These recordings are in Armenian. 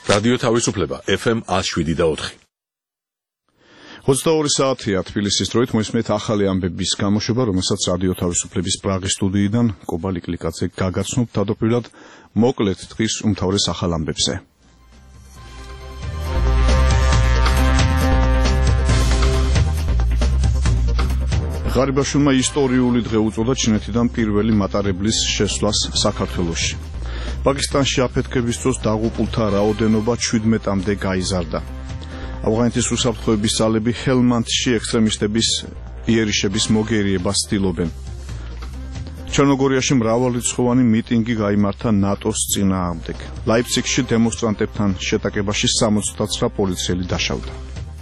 რადიო თავისუფლება FM 107.4. 22 საათია თბილისის დროით მოისმენთ ახალი ამბების გამოშვება, რომელსაც რადიო თავისუფლების პრაღის სტუდიიდან კობა ლიკლიკაძე გაგაცნობ თავდაპირველად მოკლედ დღის უმთავრეს ახალ ამბებზე. ღარიბაშვილმა ისტორიული დღე უწოდა ჩინეთიდან პირველი მატარებლის შესვლას საქართველოში. პაკისტანში აფეთქების დროს დაღუპულთა რაოდენობა 17-მდე გაიზარდა. ავღანეთის უსაფრთხოების ძალები ჰელმანდში ექსტრემისტების იერიშების მოგერიებას ცდილობენ. ჩერნოგორიაში მრავალრიცხოვანი მიტინგი გაიმართა ნატოს წინააღმდეგ. ლაიფციგში დემონსტრანტებთან შეტაკებაში 69 პოლიციელი დაშავდა.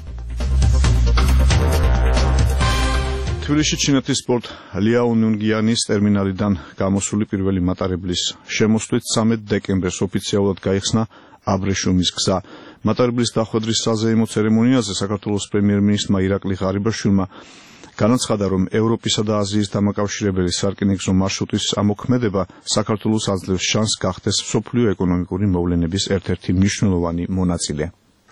თბილისში ჩინეთის სპორტ ლიაონუნგიანის ტერმინალიდან გამოსული პირველი მატარებლის შემოსვლით 13 დეკემბერს ოფიციალურად გაიხსნა აბრეშუმის გზა. მატარებლის დახვედრის საზეიმო ცერემონიაზე საქართველოს პრემიერ-მინისტრმა ირაკლი ღარიბაშვილმა განაცხადა, რომ ევროპისა და აზიის დამაკავშირებელი სარკინიგზო მარშრუტის ამოქმედება საქართველოს აძლევს შანსს გახდეს მსოფლიო ეკონომიკური მოვლენების ერთ-ერთი მნიშვნელოვანი მონაწილე.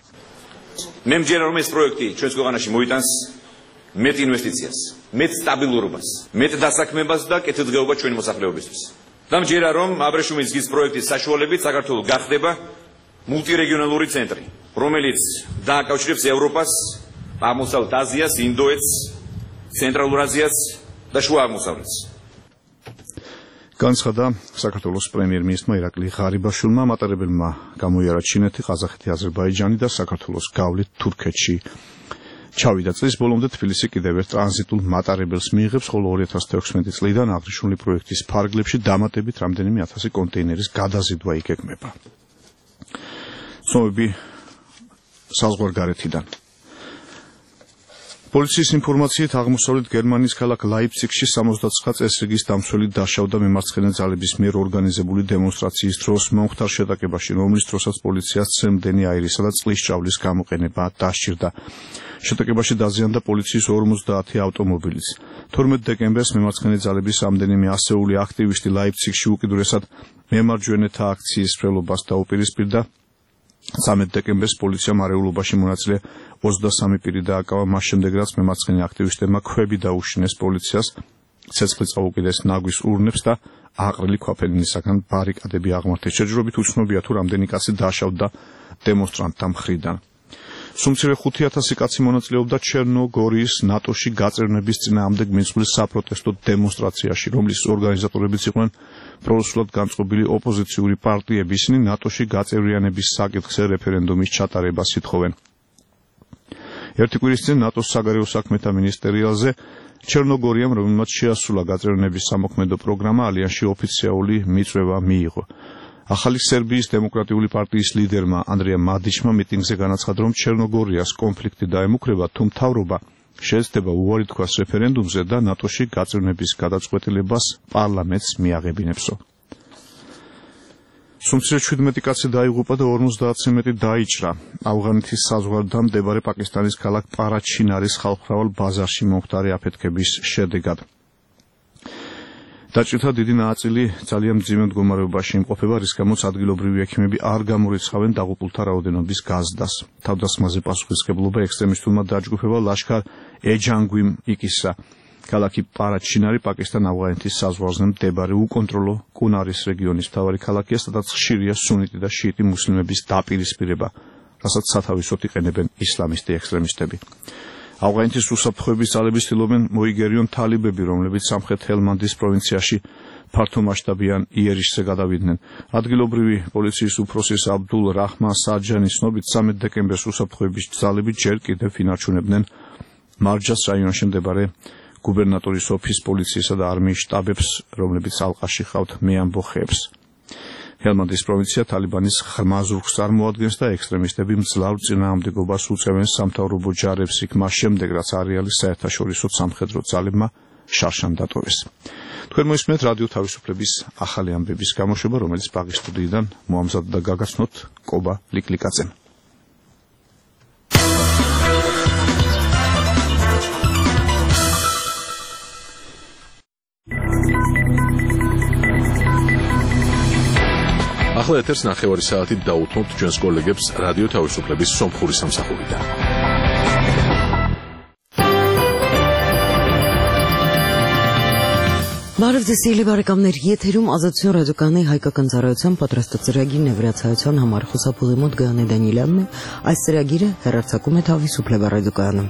მე მჯერა, რომ ეს პროექტი ჩვენს ქვეყანაში მოიტანს მეტ ინვესტიციას, მეტ სტაბილურობას, მეტ დასაქმებას და კეთილდღეობას ჩვენი მოსახლეობისთვის. და მჯერა, რომ აბრეშუმის გზის პროექტის საშუალებით საქართველო გახდება მულტირეგიონალური ცენტრი, რომელიც დააკავშირებს ევროპას, აღმოსავლეთ აზიას, ინდოეთს, ცენტრალურ აზიას და შუა აღმოსავლეთს. განცხადა საქართველოს პრემიერ-მინისტრმა ირაკლი ღარიბაშვილმა. მატარებელმა გამოიარა ჩინეთი, ყაზახეთი, აზერბაიჯანი და საქართველოს გავლით თურქეთში ჩავიდა. წლის ბოლომდე თბილისი კიდევ ერთ ტრანზიტულ მატარებელს მიიღებს, ხოლო 2016 წლიდან აღნიშნული პროექტის ფარგლებში დამატებით რამდენიმე ათასი კონტეინერის გადაზიდვა იგეგმება. ცნობები საზღვარგარეთიდან. პოლიციის ინფორმაციით აღმოსავლეთ გერმანიის ქალაქ ლაიფციგში 69 წესრიგის დამცველი დაშავდა მემარცხენე ძალების მიერ ორგანიზებული დემონსტრაციის დროს მომხდარ შეტაკებაში, რომლის დროსაც პოლიციას ცემდენი აირისა და წყლის ჭრავლის გამოყენება დასჭირდა. შეტაკებაში დაზიანდა პოლიციის 50 ავტომობილიც. 12 დეკემბერს მემარცხენე ძალების რამდენიმე ასეული აქტივისტი ლაიფციგში უკიდურესად მემარჯვენეთა აქციის მსვლელობას დაუპირისპირდა. 13 დეკემბერს პოლიციამ არეულობაში მონაწილე 23 პირი დააკავა, მას შემდეგ რაც მემარცხენე აქტივისტებმა ქვები დაუშინეს პოლიციას, ცეცხლი წაუკიდეს ნაგვის ურნებს და აყრილი ქვაფენისაგან ბარიკადები აღმართეს. შეჯიბრობით უცნობია თუ რამდენი კაცი დაშავდა დემონსტრანტთა მხრიდან. სულ მცირე 5000 კაცი მონაწილეობდა ჩერნოგორიის ნატოში გაწევრნების წინააღმდეგ მიწყვილ საპროტესტო დემონსტრაციაში, რომლის ორგანიზატორებიც იყვნენ პრორუსულად განწყობილი ოპოზიციური პარტიები. ისინი ნატოში გაწევრიანების საკითხზე რეფერენდუმის ჩატარებას ითხოვენ. ერთი კვირის წინ ნატოს საგარეო საქმეთა მინისტერიალზე ჩერნოგორიამ, რომელმაც შეასრულა გაწევრიანების სამოქმედო პროგრამა, ალიანსში ოფიციალური მიწვევა მიიღო. ახალი სერბიის დემოკრატიული პარტიის ლიდერმა ანდრია მადიჩმა მიტინგზე განაცხადა, რომ ჩერნოგორიას კონფლიქტი დაემუქრება, თუ მთავრობა შეეცდება უარი თქვას რეფერენდუმზე და ნატოში გაწევრნების გადაწყვეტილებას პარლამენტს მიაღებინებსო. სულ 17 კაცი დაიღუპა და 50-ზე მეტი დაიჭრა ავღანეთის საზღვართან მდებარე პაკისტანის ქალაქ პარაჩინარის ხალხმრავალ ბაზარში მომხდარი აფეთქების შედეგად. დაჭრილთა დიდი ნაწილი ძალიან მძიმე მდგომარეობაში იმყოფება, რის გამოც ადგილობრივი ექიმები არ გამორიცხავენ დაღუპულთა რაოდენობის გაზრდას. თავდასხმაზე პასუხისმგებლობა ექსტრემისტულმა დაჯგუფებამ ლაშქარ ეჯანგვიმ იკისრა. ქალაქი პარაჩინარი პაკისტან-ავღანეთის საზღვარზე მდებარე უკონტროლო კუნარის რეგიონის მთავარი ქალაქია, სადაც ხშირია სუნიტი და შიიტი მუსლიმების დაპირისპირება, რასაც სათავისოდ იყენებენ ისლამისტი ექსტრემისტები. ავღანეთის უსაფრთხოების ძალები ცდილობენ მოიგერიონ თალიბები, რომლებიც სამხრეთ ჰელმანდის პროვინციაში ფართომასშტაბიან იერიშზე გადავიდნენ. ადგილობრივი პოლიციის უფროსის აბდულ რაჰმან საჯანის ცნობით 13 დეკემბერს უსაფრთხოების ძალები ჯერ კიდევ ინარჩუნებდნენ მარჯას რაიონში მდებარე გუბერნატორის ოფისს, პოლიციისა და არმიის შტაბებს, რომლებიც ალყაში ჰყავთ მეამბოხეებს. ჰელმანდის პროვინცია თალიბანის ღრმა ზურგს წარმოადგენს და ექსტრემისტები მძლავრ წინააღმდეგობას უწევენ სამთავრობო ჯარებს, იქ მას შემდეგ, რაც არეალის საერთაშორისო სამხედრო ძალებმა შარშან დატოვეს. თქვენ მოისმენთ რადიო თავისუფლების ახალი ამბების გამოშვება, რომელიც პრაღის სტუდიიდან მოამზადდა და გაგაცნოთ კობა ლიკლიკაძემ. ახლა ეთერს 9 საათით დაუთმობთ ჩვენს კოლეგებს რადიო თავისუფლების სომხური სამსახურიდან. Բարև ձեզ սիրելի բարեկամներ, եթերում Ազատություն ռադիոկայանի հայկական ծառայության պատրաստած ծրագիրն է վրացայության համար խոսափողի մոտ Գայանե Դանիելյանն է, այս ծրագիրը հեռարձակում է Თავისუფლება ռադիոկայանը։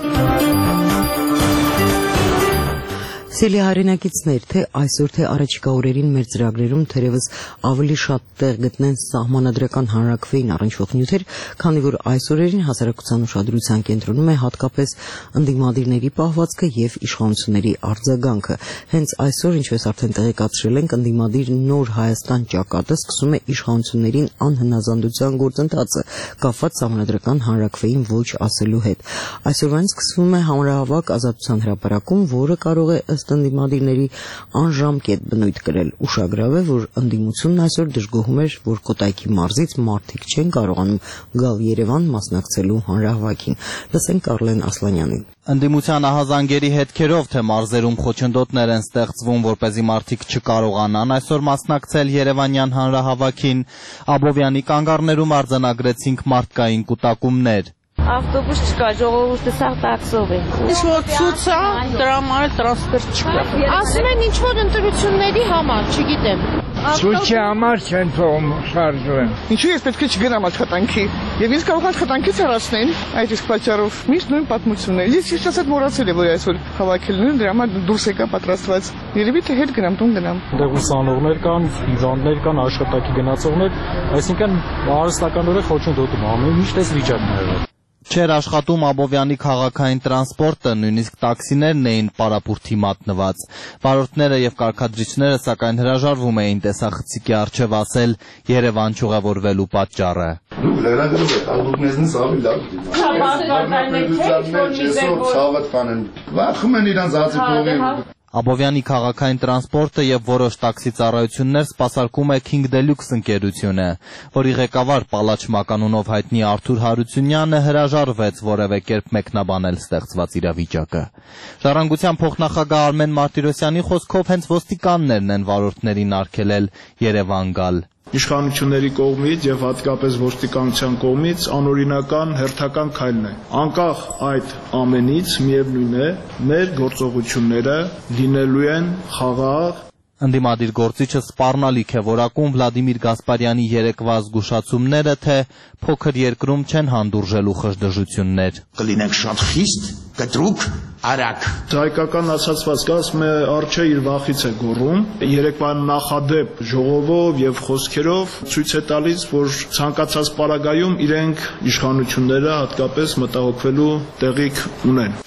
Սիրելի հայրենակիցներ, թե այսօր թե առաջիկա օրերին մեր ծրագրերում թերևս ավելի շատ տեղ գտնեն սահմանադրական հանրաքվեին առնչվող նյութեր, քանի որ այս օրերին հասարակության ուշադրության կենտրոնում է հատկապես ընդդիմադիրների պահվածքը եւ իշխանությունների արձագանքը։ Հենց այսօր, ինչպես արդեն տեղեկացրել ենք, ընդդիմադիր Նոր Հայաստան ճակատը սկսում է իշխանություններին անհնազանդության գործընթացը, կապված սահմանադրական հանրաքվեին ոչ ասելու հետ։ Այսօրվանից սկսվում է հանրահավաք Ազատության հրապարակում, որը կարող է ըստ ընդդիմադիրների անժամկետ բնույթ կրել։ Ուշագրավ է, որ ընդդիմությունն այսօր դժգոհում էր, որ Կոտայքի մարզից մարդիկ չեն կարողանում գալ Երևան մասնակցելու հանրահավաքին։ Լսենք Արլեն Ասլանյանին։ Ընդդիմության ահազանգերի հետքերով թե մարզերում խոչընդոտներ են ստեղծվում, որպեսզի մարդիկ չկարողանան այսօր մասնակցել Երևանյան հանրահավաքին, Աբովյանի կանգառներում արձանագրեցինք մարդկային կուտակումներ։ Ավտոբուս չկա, ժողովուրդը սաղ տաքսով է։ Ինչ-որ ցույց է, դրա համար տրանսպորտ չկա։ Ասում են ինչ-որ ընտրությունների համար, չգիտեմ։ Ցույցի համար չեն թողում շարժվեն։ Ինչու ես պետք է չգնամ աշխատանքի։ Եվ ինձ կարող աշխատանքից հեռացնեն այդ իսկ պատճառով։ Միշտ նույն պատմությունն է։ Ես ինչ ասած մոռացել եմ, որ այսօր հավաքելն են, դրա համար դուրս եկա պատրաստված։ Երևի թե հետ գնամ, տուն գնամ։ Այնտեղ ուսանողներ կան, հիվանդներ կան, աշխատակի գնացողներ, այսինքն հարստականորեն խոչընդոտում ամեն ինչ այս վիճակն է։ Չէր աշխատում Աբովյանի քաղաքային տրանսպորտը, նույնիսկ տաքսիներն էին պարապուրդի մատնված։ Վարորդները եւ կարգադրիչները սակայն հրաժարվում էին տեսախցիկի առջև ասել Երևան չուղևորվելու պատճառը։ Դուք լրագրող եք, դուք մեզնից ավելի լավ։ Վախում են իրանց ածիկողի։ Աբովյանի քաղաքային տրանսպորտը եւ որոշ տաքսի ծառայություններ սպասարկում է King Deluxe ընկերությունը, որի ղեկավար Պալաչ Մականունով հայտնի Արթուր Հարությունյանը հրաժարվեց որևէ կերպ մեկնաբանել ստեղծված իրավիճակը։ Ժառանգության փոխնախագահ Արմեն Մարտիրոսյանի խոսքով հենց ոստիկաններն են վարորդներին արգելել Երևան գալ։ Իշխանությունների կողմից եւ հատկապես ոստիկանության կողմից անօրինական հերթական քայլն է։ Անկախ այդ ամենից միևնույն է, մեր գործողությունները լինելու են խաղաղ։ Ընդդիմադիր գործիչը սպառնալիք է որակում Վլադիմիր Գասպարյանի երեկվա զգուշացումները, թե փոքր երկրում չեն հանդուրժելու խժդժություններ։ Կլինենք շատ խիստ, կտրուկ, արագ։ Հայկական ասացվածքը ասում է արջը իր վախից է գոռում։ Երեկվա նախադեպ ժողովով եւ խոսքերով ցույց է տալիս, որ ցանկացած պարագայում իրենք իշխանությունները հատկապես մտահոգվելու տեղիք ունեն։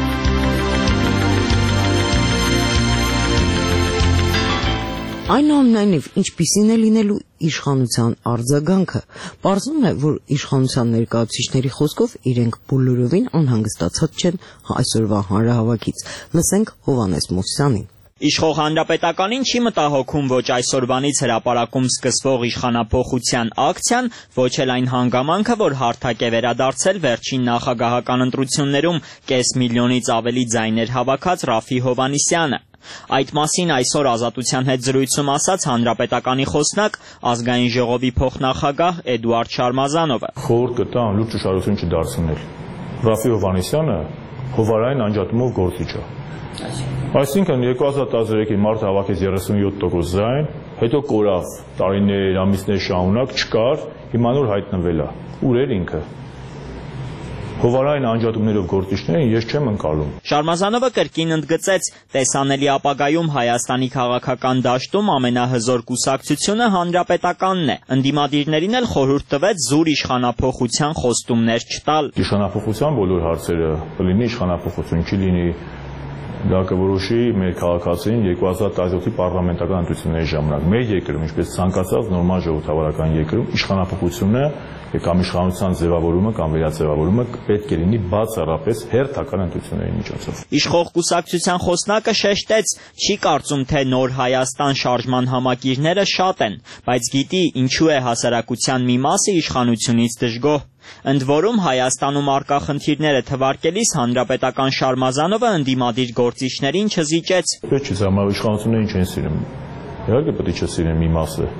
Այնուամենայնիվ, ինչպիսին է լինելու իշխանության արձագանքը, պարզվում է, որ իշխանության ներկայացուցիչների խոսքով իրենք բոլորովին անհանգստացած չեն այսօրվա հանրահավաքից։ Լսենք Հովհաննես Մովսյանին։ Իշխող հանրապետականին չի մտահոգում ոչ այսօրվանից հրապարակում սկսվող իշխանափոխության ակցիան, ոչ էլ այն հանգամանքը, որ հարթակ է վերադարձել վերջին նախագահական ընտրություններում կես միլիոնից ավելի ձայներ հավաքած Ռաֆի Հովհաննիսյանը։ Այդ մասին այսօր Ազատության հետ զրույցում ասաց հանրապետականի խոսնակ ազգային ժողովի փոխնախագահ Էդուարդ Շարմազանովը։ Խորհուրդ կտա անլուր ճշմարտություն չդարձնել։ Ռաֆի Հովհաննիսյանը հովարային անջատումով գործիչ է։ Այսինքն 2013-ին մարդ հավաքեց 37% ձայն, հետո կորավ տարիներ, ամիսներ շարունակ չկար, հիմա նոր հայտնվել է։ Ուր էր ինքը։ Հովարային անջատումներով գործիչներին ես չեմ ընկալում։ Շարմազանովը կրկին ընդգծեց, տեսանելի ապագայում Հայաստանի քաղաքական դաշտում ամենահզոր կուսակցությունը հանրապետականն է։ Ընդդիմադիրներին էլ խորհուրդ տվեց զուր իշխանափոխության խոստումներ չտալ։ Իշխանափոխության բոլոր հարցերը կլինի իշխանափոխություն, չի լինի դա կորոշի մեր քաղաքացին 2017-ի պարլամենտական ընտրությունների ժամանակ։ Մեր երկրում, ինչպես ցանկացած նորմալ ժողովրդավարական երկրում, իշխանափոխությունը կամ իշխանության ձևավորումը կամ վերաձևավորումը պետք է լինի բացառապես հերթական ընտրությունների միջոցով։ Իշխող կուսակցության խոսնակը շեշտեց, չի կարծում, թե Նոր Հայաստան շարժման համակիրները շատ են, բայց գիտի ինչու է հասարակության մի մասը իշխանությունից դժգոհ։ Ընդ որում Հայաստանում առկա խնդիրները թվարկելիս հանրապետական Շարմազանովը ընդդիմադիր գործիչներին չզիջեց։ Պետք չի զամավ իշխանություններին չեն սիրում։ Իհարկե պետք է չսիրեն մի մասը։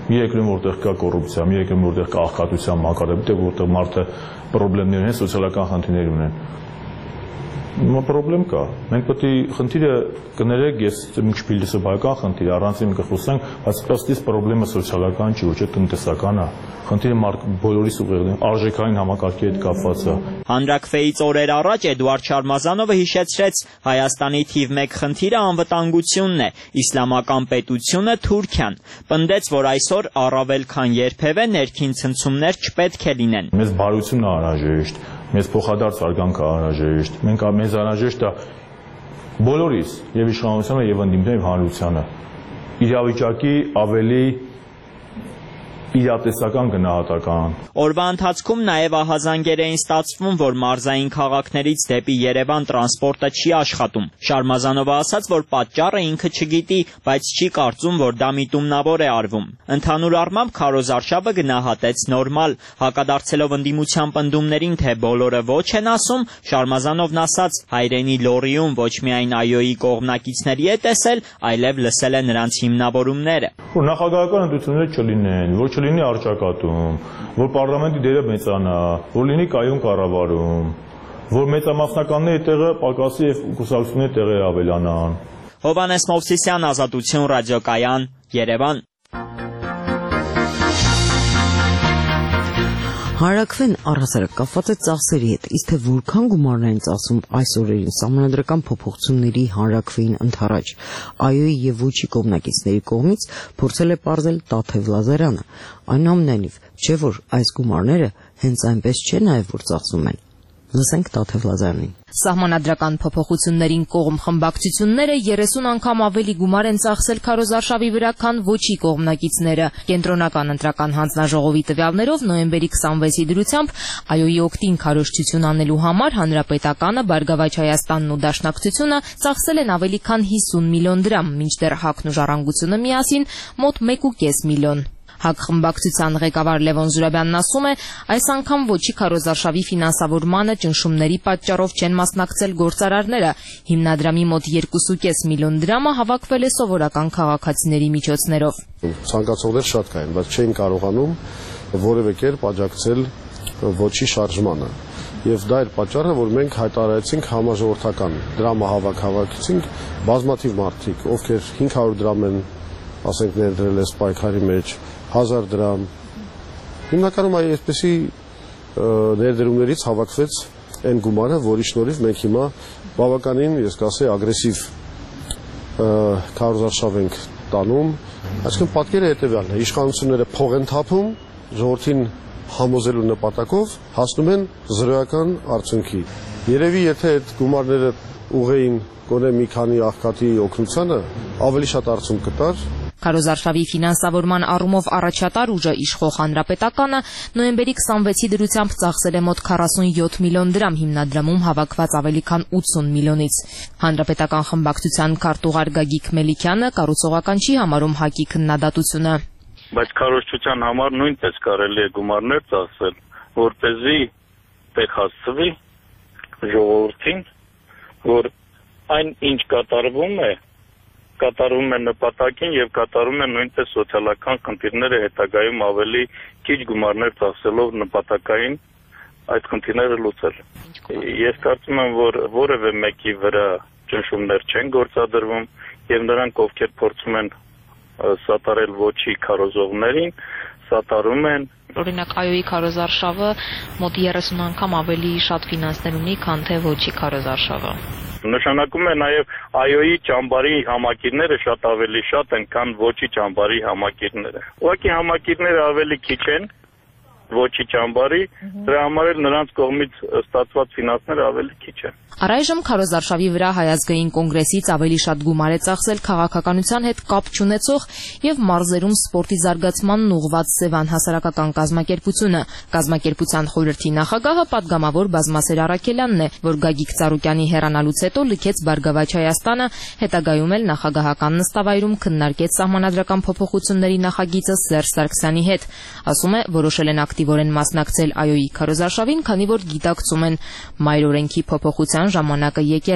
Մի երկրում որտեղ կա կոռուպցիա, մի երկրում որտեղ կա աղքատության մակարդակ, որտեղ մարդը խնդիրներ ունեն, սոցիալական խնդիրներ ունեն։ Պրոբլեմ կա։ Մենք պետք է խնդիրը կներեք, ես մի փիլիսոփայական խնդիր, առանց իմ կխոսենք, բայց ըստ իս պրոբլեմը սոցիալական չի, ոչ թե տնտեսական է։ Խնդիրը բոլորիս ուղղակի արժեքային համակարգի հետ կապված է։ Հանրաքվեից օրեր առաջ Էդուարդ Շարմազանովը հիշեցրեց Հայաստանի թիվ 1 խնդիրը անվտանգությունն է, իսլամական պետությունը Թուրքիան։ Պնդեց, որ այսօր առավել քան երբևէ ներքին ցնցումներ չպետք է լինեն։ Մեզ բարությունն է անհրաժեշտ, մեզ փոխադարձ արգանքը անհրաժեշտ, մեզ անհրաժեշտ է բոլորիս եւ իշխանությանը եւ ընդդիմները եւ հանրությանը իրավիճակի ավելի իրատեսական գնահատական։ Օրվա ընթացքում նաև ահազանգեր էին ստացվում, որ մարզային քաղաքներից դեպի Երևան տրանսպորտը չի աշխատում։ Շարմազանովը ասաց, որ պատճառը ինքը չգիտի, բայց չի կարծում, որ դա միտումնավոր է արվում։ Ընդհանուր առմամբ քարոզարշավը գնահատեց նորմալ, հակադարձելով ընդդիմության պնդումներին, թե բոլորը ոչ են ասում, Շարմազանովն ասաց, հայրենի լոռիում ոչ միայն ԱՅՈ-ի կողմնակիցների է տեսել, այլև լսել է նրանց հիմնավորումները։ Նախագահական ընտրությունները չլինեն, որ լինի արճակատում, որ պարլամենտի դերը մեծանա, որ լինի կայուն կառավարում, որ մեծամասնականների տեղը պակասի եւ կուսակցությունների տեղը ավելանան։ Հովհաննես Մովսիսյան, Ազատություն, ռադիոկայան, Երևան։ Հանրաքվեն առհասարակ կապված է ծախսերի հետ, իսկ թե որքան գումարներ են ծախսում այս օրերին սահմանադրական փոփոխությունների հանրաքվեին ընդառաջ ԱՅՈ-ի եւ ոչի կողմնակիցների կողմից փորձել է պարզել Տաթև Լազարյանը, այնուամենայնիվ չէ որ այս գումարները հենց այնպես չէ նաեւ որ ծախսում են։ Լսենք Տաթև Լազարյանին։ Սահմանադրական փոփոխություններին կողմ խմբակցությունները 30 անգամ ավելի գումար են ծախսել քարոզարշավի վրա, քան ոչի կողմնակիցները։ Կենտրոնական ընտրական հանձնաժողովի տվյալներով նոյեմբերի 26-ի դրությամբ ԱՅՈ-ի օգտին քարոզչություն անելու համար Հանրապետականը, Բարգավաճ Հայաստանն ու Դաշնակցությունը ծախսել են ավելի քան 50 միլիոն դրամ, մինչդեռ ՀԱԿ-ն ու Ժառանգությունը միասին մոտ 1.5 միլիոն։ ՀԱԿ խմբակցության ղեկավար Լևոն Զուրաբյանն ասում է, այս անգամ ոչի քարոզարշավի ֆինանսավորմանը ճնշումների պատճառով չեն մասնակցել գործարարները։ Հիմնադրամի մոտ 2.5 միլիոն դրամը հավաքվել է սովորական քաղաքացիների միջոցներով։ Ցանկացողներ շատ կային, բայց չէին կարողանում որևէ կերպ աջակցել ոչի շարժմանը։ Եվ դա էր պատճառը, որ մենք հայտարարեցինք համաժողովրդական դրամահավաք հավաքեցինք բազմաթիվ մարդիկ, ովքեր 500 դրամ են, ասենք, ներդրել այս պայքարի մեջ, 1000 դրամ։ Հիմնականում այսպեսի ներդրումներից հավաքվեց այն գումարը, որի շնորհիվ մենք հիմա բավականին, ես կասեի, ագրեսիվ քարոզարշավ ենք տանում։ Այսինքն պատկերը հետևյալն է. իշխանությունները փող են թափում, ժողովրդին համոզելու նպատակով հասնում են զրոյական արդյունքի։ Երևի եթե այդ գումարները ուղեին գոնե մի քանի աղքատի օգնությանը, ավելի շատ արդյունք կտար։ Քարոզարշավի ֆինանսավորման առումով առաջատար ուժը իշխող Հանրապետականը նոյեմբերի 26-ի դրությամբ ծախսել է մոտ 47 միլիոն դրամ, հիմնադրամում հավաքված ավելի քան 80 միլիոնից։ Հանրապետական խմբակցության քարտուղար Գագիկ Մելիքյանը կառուցողական չի համարում ՀԱԿ-ի քննադատությունը։ Բայց քարոզչության համար նույնպես կարելի է գումարներ ծախսել, որպեսզի տեղ հասցվի ժողովրդին, որ այն ինչ կատարվում է նպատակին եւ կատարում է նույնպես սոցիալական խնդիրները հետագայում ավելի քիչ գումարներ ծախսելով նպատակային այդ խնդիրները լուծել։ Ես կարծում եմ, որ որևէ մեկի վրա ճնշումներ չեն գործադրվում եւ նրանք, ովքեր փորձում են սատարել ոչի քարոզողներին, սատարում են։ Օրինակ ԱՅՈ-ի քարոզարշավը մոտ 30 անգամ ավելի շատ ֆինանսներ ունի, քան թե ոչի քարոզարշավը։ Նշանակում է նաև ԱՅՈ-ի ճամբարի համակիրները շատ ավելի շատ են, քան ոչի ճամբարի համակիրները։ Ուղղակի համակիրները ավելի քիչ են ոչի ճամբարի, դրա համար էլ նրանց կողմից ստացված ֆինանսները ավելի քիչ են։ Առայժմ քարոզարշավի վրա Հայ ազգային կոնգրեսից ավելի շատ գումար է ծախսել քաղաքականության հետ կապ չունեցող եւ մարզերում սպորտի զարգացմանն ուղղված Սևան հասարակական կազմակերպությունը։ Կազմակերպության խորհրդի նախագահը պատգամավոր Բազմասեր Առաքելյանն է, որ Գագիկ Ծառուկյանի հեռանալուց հետո լքեց Բարգավաճ Հայաստանը, հետագայում էլ նախագահական նստավայրում քննարկեց սահմանադրական փոփոխությունների նախագիծը Սերժ Սարգսյանի հետ։ Ասում է, որոշել են ակտիվորեն մասնակցել ԱՅՈ-ի քարոզարշավին, քանի որ գիտակցում են մայր օրենքի փոփոխության ժամանակը եկել է։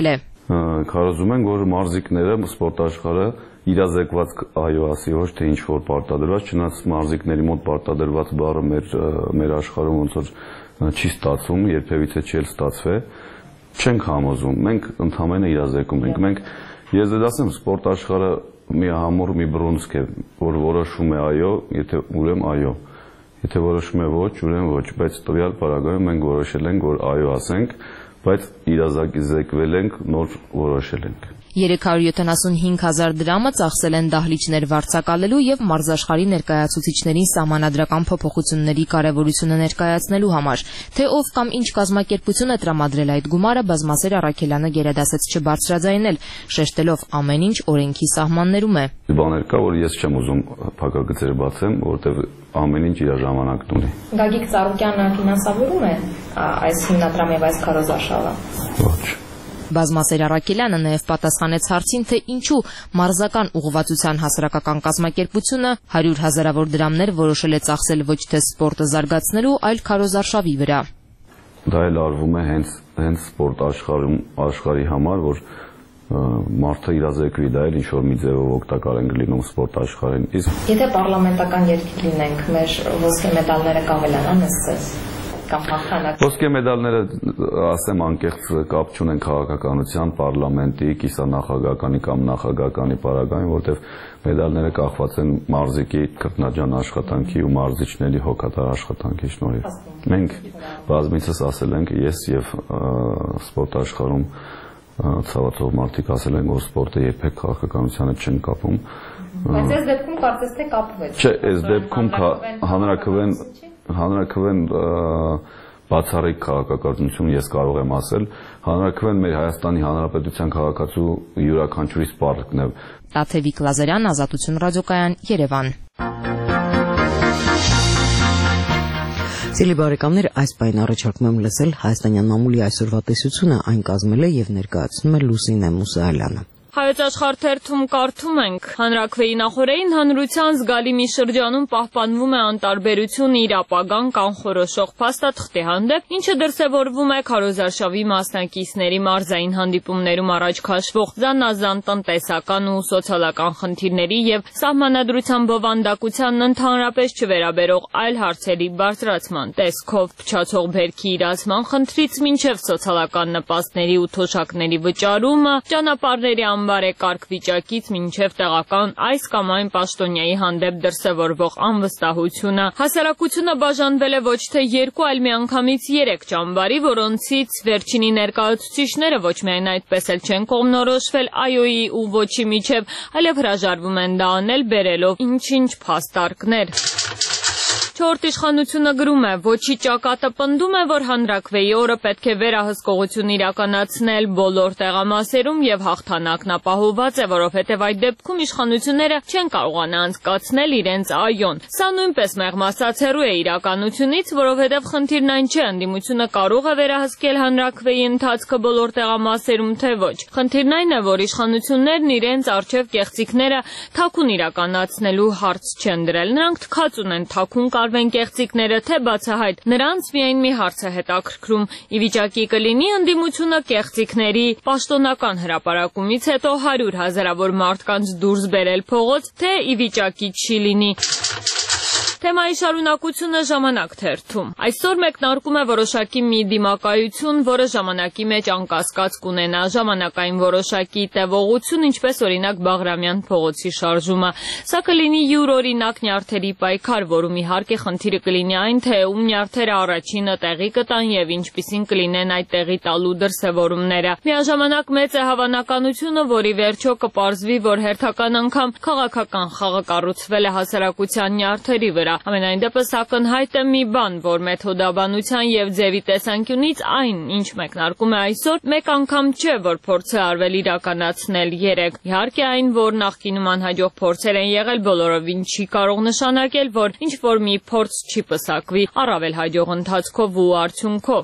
քարոզում ենք, որ մարզիկները սպորտաշխարհը իրազեկված այո ասի, ոչ թե ինչ որ պարտադրված, չնայած մարզիկների մոտ պարտադրված բառը մեր աշխարհում ոնց որ չի ստացվում, երբևիցե չի ստացվել, չենք համոզում, մենք ընդհանրապես իրազեկում ենք, ես դասեմ սպորտ աշխարհը մի համուր, մի բռունցք է, որ որոշում է այո, եթե ուրեմն այո, եթե որոշում է ոչ, ուրեմն ոչ, բայց տվյալ պարագայում մենք որոշել ենք, որ այո ասենք, բայց իրազեկվել ենք, նոր որոշել ենք։ 375,000 դրամը ծախսել են դահլիճներ վարձակալելու եւ մարզաշխարհի ներկայացուցիչներին սահմանադրական փոփոխությունների կարեւորությունը ներկայացնելու համար, թե ով կամ ինչ կազմակերպություն է տրամադրել այդ գումարը, բազմասեր Առաքելյանը գերադասեց չբարձրաձայնել, շեշտելով ամեն ինչ օրենքի սահմաններում է։ Բաներ կա, որ ես չեմ ուզում փակագծեր բացեմ, որովհետեւ ամեն ինչ իր ժամանակն ունի։ Գագիկ Ծառուկյանը ֆինանսավորում է այս հիմնադրամի եւ այս քարոզարշավը։ Ոչ։ Բազմասեր Առաքելյանը նաև պատասխանեց հարցին, թե ինչու մարզական ուղղվածության հասարակական կազմակերպությունը 100,000-ավոր դրամներ որոշել է ծախսել ոչ թե սպորտը զարգացնելու, այլ քարոզարշավի վրա։ Դա էլ արվում է հենց սպորտ աշխարհի համար, որ մարդը իրազեկվի, դա էլ ինչ որ մի ձևով օգտակար են լինում սպորտ աշխարհին։ Եթե պարլամենտական երկիր լինենք, մեր ոսկե մեդալները կավելանան ըստ Ոսկե մեդալները, ասեմ, անկեղծ կապ չունեն քաղաքականության, պարլամենտի, կիսանախագահականի կամ նախագահականի պարագային, որտեղ մեդալները կախված են մարզիկի քրտնաջան աշխատանքի ու մարզիչների հոգատար աշխատանքի շնորհիվ։ Մենք բազմիցս ասել ենք, ես եւ սպորտ աշխարհում ցավացող մարդիկ ասել են, որ սպորտը երբեք քաղաքականությանը չեն կապում։ Բայց այս դեպքում կարծես թե կապվեց։ Չէ, այս դեպքում հանրաքվեն բացառիկ քաղաքականություն ես կարող եմ ասել, հանրաքվեն մեր Հայաստանի Հանրապետության քաղաքացու յուրաքանչյուրի սպառկն է։ Տաթևիկ Լազարյան, Ազատություն ռադիոկայան, Երևան։ Սիրելի բարեկամներ, այս պայն առաջարկում եմ լսել հայաստանյան մամուլի այսօրվա տեսությունը, այն կազմել է եւ ներկայացնում է Լուսինե Մուսայելյանը։ Հայոց աշխարհ թերթում կարդում ենք. Հանրաքվեի նախօրեին հանրության զգալի մի շրջանում պահպանվում է անտարբերություն իր ապագան կանխորոշող փաստաթղթի հանդեպ, ինչը դրսևորվում է քարոզարշավի մասնակիցների մարզային հանդիպումներում առաջ քաշվող զանազան տնտեսական ու սոցիալական խնդիրների եւ սահմանադրության բովանդակությանն ընդհանրապես չվերաբերող այլ հարցերի բարձրացման տեսքով փչացող բերքի իրացման խնդրից մինչեւ սոցիալական նպաստների ու թոշակների վճարումը, ճանապարհների բարեկարգ վիճակից մինչև տեղական այս կամ այն պաշտոնյայի հանդեպ դրսևորվող անվստահությունը։ Հասարակությունը բաժանվել է ոչ թե 2, այլ միանգամից 3 ճամբարի, որոնցից վերջինի ներկայացուցիչները ոչ միայն այդպես էլ չեն կողմնորոշվել այոյի ու ոչի միջև, այլև հրաժարվում են դա անել բերելով ինչ-ինչ փաստարկներ։ Չորրորդ իշխանությունը գրում է, ոչի ճակատը պնդում է, որ հանրաքվեի օրը պետք է վերահսկողություն իրականացնել բոլոր տեղամասերում եւ հաղթանակն ապահովված է, որովհետեւ այդ դեպքում իշխանությունները չեն կարողանա անցկացնել իրենց այոն։ Սա նույնպես մեղմասած հեռու է իրականությունից, որովհետեւ խնդիրն այն չէ, ընդդիմությունը կարող է վերահսկել հանրաքվեի ընթացքը բոլոր տեղամասերում, թե ոչ։ Խնդիրն այն է, որ իշխանություններն իրենց արժեվ կեղծիքները թաքուն իրականացնելու հարց չեն դրել։ Նրանք թքած ունեն թաքուն արվեն կեղծիքները, թե բացահայտ, նրանց միայն մի հարց է հետաքրքրում՝ ի վիճակի կլինի ընդդիմությունը կեղծիքների պաշտոնական հրապարակումից հետո 100,000-ավոր մարդկանց դուրս բերել փողոց, թե ի վիճակի չի լինի։ Թեմայի շարունակությունը Ժամանակ թերթում։ Այսօր մեկնարկում է որոշակի մի դիմակայություն, որը ժամանակի մեջ անկասկած կունենա ժամանակային որոշակի տևողություն, ինչպես օրինակ Բաղրամյան փողոցի շարժումը։ Սա կլինի յուրօրինակ նյարդերի պայքար, որում իհարկե խնդիրը կլինի այն, թե ում նյարդերը առաջինը տեղի կտան եւ ինչպիսին կլինեն այդ տեղի տալու դրսևորումները։ Միաժամանակ մեծ է հավանականությունը, որ ի վերջո կպարզվի, որ հերթական անգամ քաղաքական խաղը կառուցվել է հասարակության նյարդերի վրա։ Ամենայն դեպս ակնհայտ է մի բան, որ մեթոդաբանության եւ ձևի տեսանկյունից այն, ինչ մեկնարկում է այսօր, մեկ անգամ չէ, որ փորձ է արվել իրականացնել 3։ Իհարկե այն, որ նախկինում անհաջող փորձեր են եղել, բոլորովին չի կարող նշանակել, որ ինչ որ մի փորձ չի պսակվի առավել հաջող ընթացքով ու արդյունքով։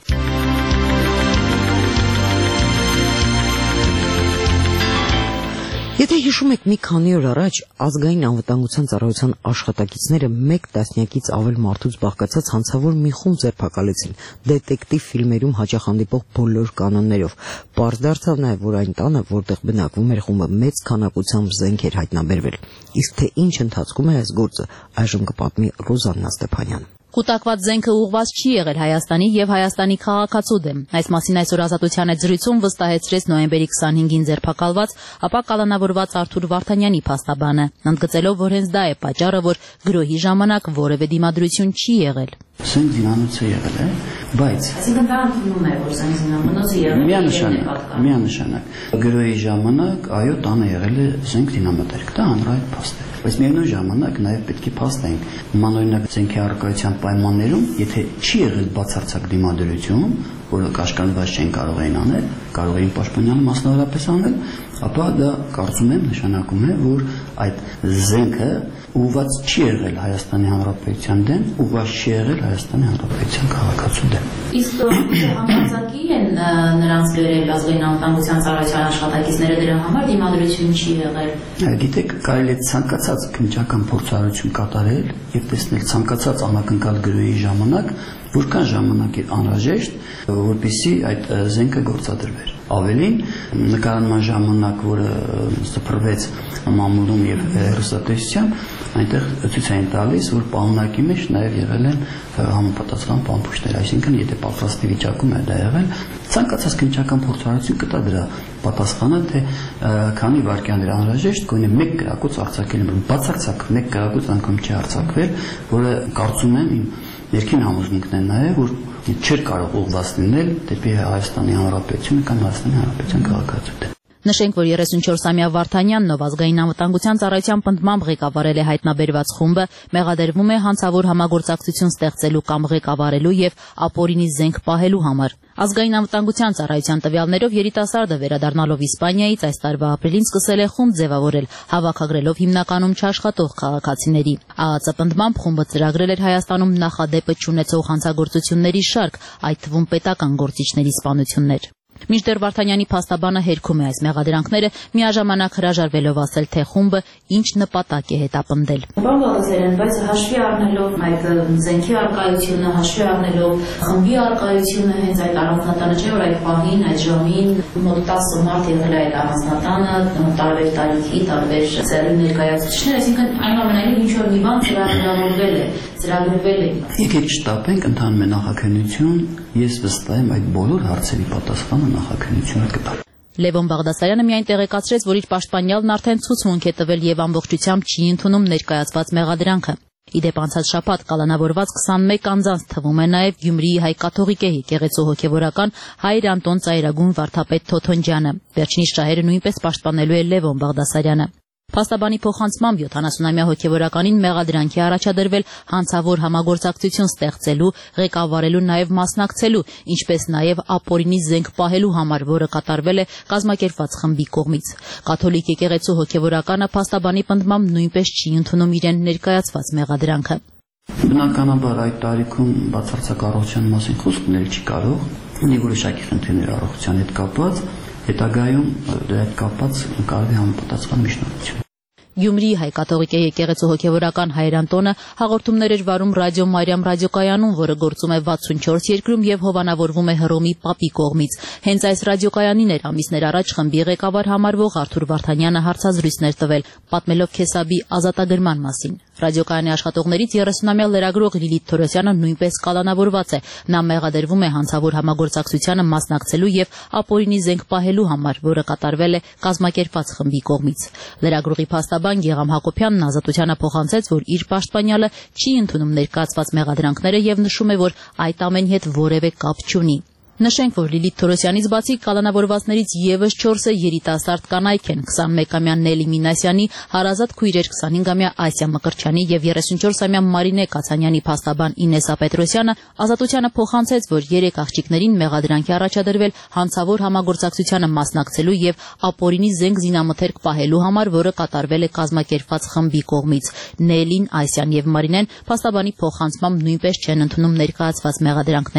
Եթե հիշում եք մի քանի օր առաջ ազգային անվտանգության ծառայության աշխատակիցները մեկ տասնյակից ավել մարդուց բաղկացած հանցավոր մի խումբ ձերբակալեցին դետեկտիվ ֆիլմերում հաճախ հանդիպող բոլոր կանոններով։ Պարզ դարձավ նաև, որ այն տանը, որտեղ բնակվում էր խումբը, մեծ քանակությամբ զենք էր հայտնաբերվել։ Իսկ թե ինչ ընթացքում է այս գործը, այժմ կպատմի Ռոզաննա Ստեփանյան։ Կուտակված զենքը ուղղված չի եղել Հայաստանի եւ Հայաստանի քաղաքացու դեմ։ Այս մասին այսօր Ազատության հետ զրույցում վստահեցրեց նոյեմբերի 25-ին ձերբակալված, ապա կալանավորված Արթուր Վարդանյանի փաստաբանը, ընդգծելով, որ հենց դա է պատճառը, որ գրոհի ժամանակ որևէ դիմադրություն չի եղել։ Զենք զինանոց է եղել է, բայց այսինքն դա ընդունում է, որ զենք զինանոց է եղել։ Միանշանակ։ Գրոհի ժամանակ այո, տանը եղել է զենք դինամետրիկ, դա հանրայինի փաստ է։ Բայց միևնույն ժամանակ նաև պետք է փաստենք մանրօրինակ զենքի առկայության պայմաններում, եթե չի եղել բացարձակ դիմադրություն, որը կաշկանդված չեն կարող էին անել, կարող էին պաշտպանյանը մասնավորապես անել, ապա դա կարծում եմ նշանակում է, որ այդ զենքը ուղղված չի եղել Հայաստանի Հանրապետության դեմ, ուղղված չի եղել Հայաստանի Հանրապետության քաղաքացու դեմ։ Իսկ համարձակի են նրանց գրել ազգային անվտանգության ծառայության աշխատակիցները դրա համար դիմադրություն չի եղել։ Գիտեք, կարելի է ցանկացած քննչական փորձառություն կատարել եւ տեսնել ցանկացած անակնկալ գրոհի ժամանակ, որքան ժամանակ է անհրաժեշտ, որպեսզի այդ զենքը գործադրվեր։ Ավելին, նկարանման ժամանակ, որը սփռվեց մամուլում եւ հեռուստատեսությամբ, այնտեղ ցույց են տալիս, որ պահոնակի մեջ նաև եղել են համապատասխան պամփուշտներ, այսինքն եթե պատրաստի վիճակում է դա եղել, ցանկացած քննչական փորձառություն կտա դրա պատասխանը, թե քանի վայրկյան էր անհրաժեշտ գոնե մեկ գրակոց արձակել, բացարձակ մեկ գրակոց անգամ չի արձակվել, որը կարծում եմ իմ ներքին համոզմունքն է նաև, որ չէր կարող ուղղված լինել դեպի Հայաստանի Հանրապետությունը կամ Հայաստանի Հանրապետության քաղաքացու դեմ։ Նշենք, որ 34-ամյա Վարդանյանն, ով ազգային անվտանգության ծառայության պնդմամբ ղեկավարել է հայտնաբերված խումբը, մեղադրվում է հանցավոր համագործակցություն ստեղծելու կամ ղեկավարելու եւ ապօրինի զենք պահելու համար։ Ազգային անվտանգության ծառայության տվյալներով երիտասարդը վերադառնալով Իսպանիայից այս տարվա ապրիլին սկսել է խումբ ձևավորել, հավաքագրելով հիմնականում չաշխատող քաղաքացիների։ ԱԱԾ պնդմամբ խումբը ծրագրել էր Հայաստանում նախադեպը չունեցող հանցագործությունների շարք, այդ թվում պետական գործիչների սպանություններ։ Մինչդեռ Վարդանյանի փաստաբանը հերքում է այս մեղադրանքները, միաժամանակ հրաժարվելով ասել, թե խումբը ինչ նպատակ է հետապնդել։ Պարոն Բաղդասարյան, բայց հաշվի առնելով այդ զենքի առկայությունը, հաշվի առնելով խմբի առկայությունը, հենց այդ առանձնատանը չէ, որ այդ պահին, այդ ժամին մոտ 10 մարդ եղել է այդ առանձնատանը, տարբեր տարիքի, տարբեր ծերի ներկայացուցիչներ, այսինքն այնուամենայնիվ ինչ որ մի բան ծրագրավորվել է, ծրագրվել է։ Եկեք չտապենք ընդհանուր նախաքննություն, ես վստահ եմ այդ բոլոր հարցերի պատասխանը նախաքննությունը կտա։ Լևոն Բաղդասարյանը միայն տեղեկացրեց, որ իր պաշտպանյալն արդեն ցուցմունք է տվել եւ ամբողջությամբ չի ընդունում ներկայացված մեղադրանքը։ Իդեպ անցած շաբաթ կալանավորված 21 անձանց թվում է նաև Գյումրիի հայ կաթողիկ եկեղեցու հոգևորական Հայր Անտոն Ծայրագույն վարդապետ Թոթոնջյանը։ Վերջինիս շահերը նույնպես պաշտպանելու է Լևոն Բաղդասարյանը։ Փաստաբանի փոխանցմամբ 70-ամյա հոգևորականին մեղադրանքի առաջադրվել հանցավոր համագործակցություն ստեղծելու, ղեկավարելու, նաև մասնակցելու, ինչպես նաև ապօրինի զենք պահելու համար, որը կատարվել է կազմակերպված խմբի կողմից։ Կաթոլիկ եկեղեցու հոգևորականը փաստաբանի պնդմամբ նույնպես չի ընդունում իրեն ներկայացված մեղադրանքը։ Բնականաբար այդ տարիքում բացարձակ առողջության մասին խոսք լինել չի կարող, ունի որոշակի խնդիրներ առողջության հետ կապված, հետագայում դրա հետ կապված կարելի համապատասխան միջնորդություն։ Գյումրիի հայ կաթողիկ եկեղեցու հոգևորական Հայր Անտոնը հաղորդումներ էր վարում Ռադիո Մարիամ ռադիոկայանում, որը գործում է 64 երկրում եւ հովանավորվում է Հռոմի Պապի կողմից։ Հենց այս ռադիոկայանին էր ամիսներ առաջ խմբի ղեկավար համարվող Արթուր Վարդանյանը հարցազրույցներ տվել, պատմելով Քեսաբի ազատագրման մասին։ Ռադիոկայանի աշխատողներից 30-ամյա լրագրող Լիլիթ Թորոսյանը նույնպես կալանավորված է։ Նա մեղադրվում է հանցավոր համագործակցությանը մասնակցելու եւ ապօրինի զենք պահելու համար, որը կատարվել է կազմակերպված խմբի կողմից։ Լրագրողի փաստաբան Գեգամ Հակոբյանն Ազատությանը փոխանցեց, որ իր պաշտպանյալը չի ընդունում ներկայացված մեղադրանքները եւ նշում է, որ այդ ամենի հետ որևէ կապ չունի։ Նշենք, որ Լիլիթ Թորոսյանից բացի կալանավորվածներից եւս 4-ը երիտասարդ կանայք են՝ 21-ամյա Նելի Մինասյանի, հարազատ քույրեր 25-ամյա Ասիա Մկրտչյանի եւ 34-ամյա Մարինե Կացանյանի փաստաբան Ինեսա Պետրոսյանը Ազատությանը փոխանցեց, որ 3 աղջիկներին մեղադրանքի առաջադրվել հանցավոր համագործակցությանը մասնակցելու եւ ապօրինի զենք զինամթերք պահելու համար, որը կատարվել է կազմակերպված խմբի կողմից։ Նելին, Ասիան եւ Մարինեն փաստաբանի փոխանցմամբ նույնպես չեն ընդունում ներկայացված մեղադրանքները։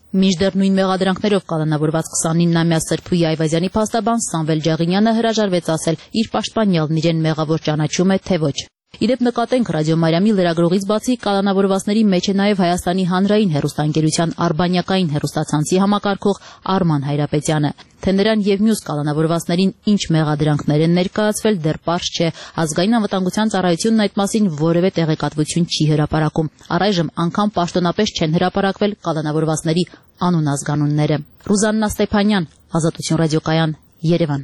Մինչդեռ նույն մեղադրանքներով կալանավորված 29-ամյա Սրբուհի Այվազյանի փաստաբան Սամվել Ջաղինյանը հրաժարվեց ասել, իր պաշտպանյալն իրեն մեղավոր ճանաչում է, թե ոչ։ Իդեպ նկատենք Ռադիո Մարիամի լրագրողից բացի կալանավորվածների մեջ է նաև Հայաստանի հանրային հեռուստաընկերության արբանյակային հեռուստացանցի համակարգող Արման Հայրապետյանը։ Թե նրան եւ մյուս կալանավորվածներին ինչ մեղադրանքներ են ներկայացվել, դեռ պարզ չէ։ Ազգային անվտանգության ծառայությունն այդ մասին որևէ տեղեկատվություն չի հրապարակում։ Առայժմ անգամ պաշտոնապես չեն հրապարակվել կալանավորվածների անուն-ազգանունները։ Ռուզաննա Ստեփանյան, Ազատություն ռադիոկայան, Երևան։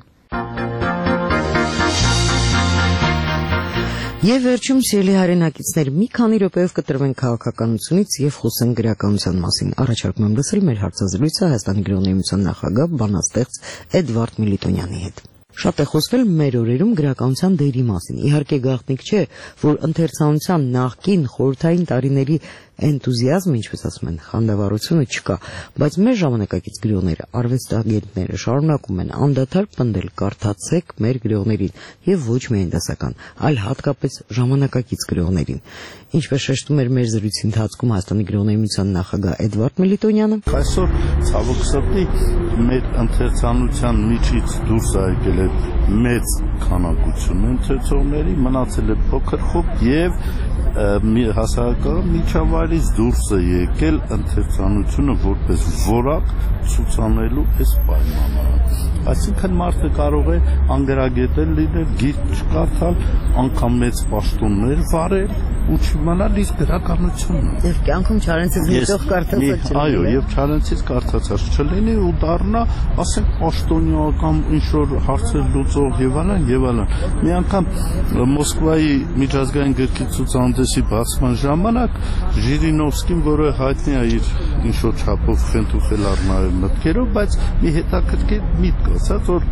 Եվ վերջում սիրելի հայրենակիցներ, մի քանի րոպեով կտրվենք քաղաքականությունից եւ խոսենք գրականության մասին։ Առաջարկում եմ լսել մեր հարցազրույցը Հայաստանի գրողների միության նախագահ բանաստեղծ Էդվարդ Միլիտոնյանի հետ։ Շատ է խոսվել մեր օրերում գրականության դերի մասին։ Իհարկե գաղտնիք չէ, որ ընթերցանության նախկին խորհրդային տարիների էնտուզիազմը, ինչպես ասում են, խանդավառությունը չկա, բայց մեր ժամանակակից գրողները, արվեստագետները շարունակում են անդադար պնդել կարդացեք մեր գրողներին եւ ոչ միայն դասական, այլ հատկապես ժամանակակից գրողներին։ Ինչպես շեշտում էր մեր զրույցի ընթացքում Հայաստանի գրողների միության նախագահ Էդվարդ Միլիտոնյանը, այսօր ցավոք սրտի մեր ընթերցանության միջից դուրս է եկել է մեծ քանակություն ընթերցողների, մնացել է փոքր խումբ եւ հասարակական միջավայրից դուրս է եկել ընթերցանությունը որպես որակ ցուցանելու այս պայմանը։ Այսինքն մարդը կարող է անգրագետել լինել, գիրք չկարդալ, անգամ մեծ պաշտոններ վարել ու չիմանալ իր գրականությունը։ Եվ կյանքում չարենցից միտող կարդացած չլինի։ Այո, եւ չարենցից կարդացած չլինի ու դառնա, ասենք, պաշտոնյական ինչ-որ հարցեր լուծող եւ այլն եւ այլն։ Մի անգամ Մոսկվայի միջազգային գրքի ցուցահանդեսի բացման ժամանակ Ժիրինովսկին, որը հայտնի է իր ինչ-որ չափով խենթուխելար նաեւ մտքերով, բայց մի հետաքրքիր միտք ասաց, որ